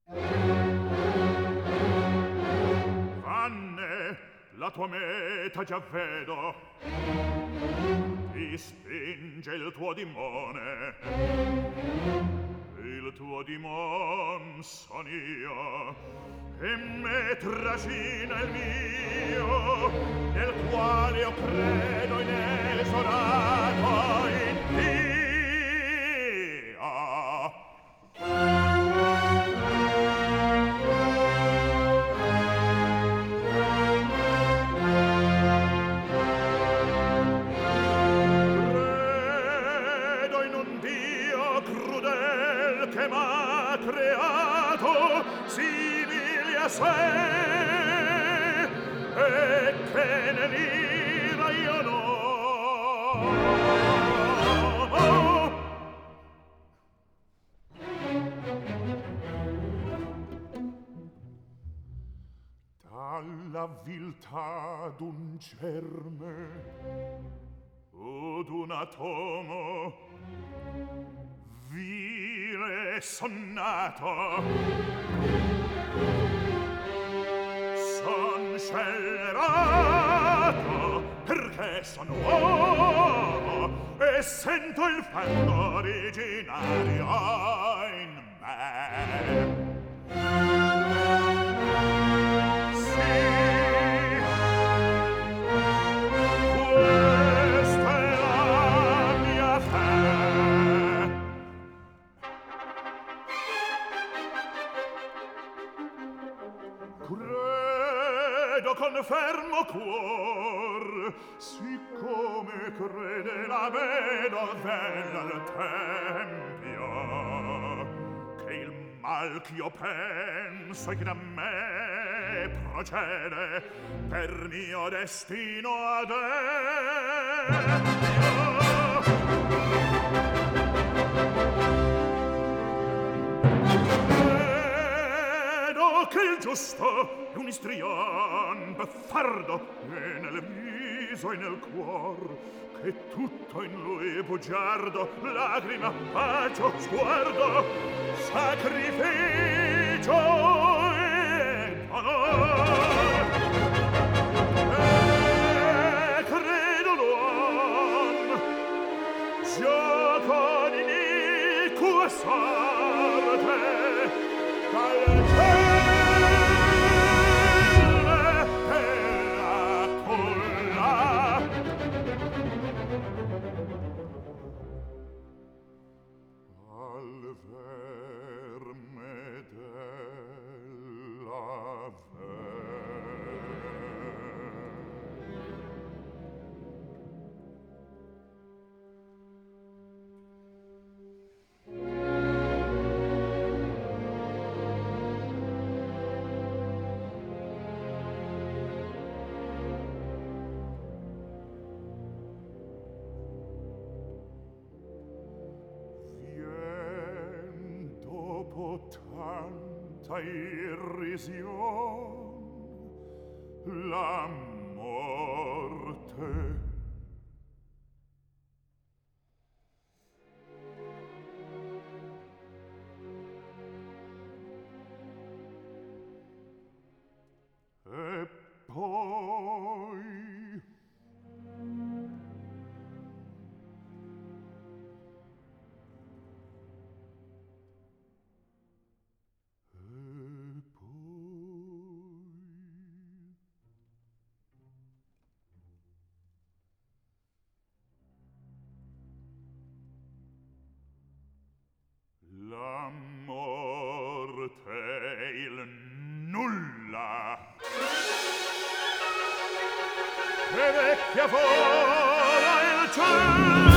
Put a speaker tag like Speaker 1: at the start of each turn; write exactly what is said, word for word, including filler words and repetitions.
Speaker 1: Vanne, la tua meta già vedo, ti spinge il tuo dimone, il tuo dimon son io, e me trascina il mio, nel quale io credo inesorato in Dio. Credo in un Dio crudel che m'ha creato simile a sé, e che nell'ira io no. Dalla viltà d'un germe o d'un atomo vile sonnato, son scellerato perché son uomo e sento il fango originario in me. Credo con fermo cuor, siccome crede la vedovella al tempio, che il mal ch'io penso e che da me procede per mio destino adempio. Che il giusto è un istrion beffardo e nel viso e nel cuor, che tutto in lui bugiardo, lagrima, bacio, sguardo, sacrificio e onor. E credo l'uom gioco di iniqua sorte dal tanta irrision la morte. E poi la morte, il nulla. E vecchia vola il cielo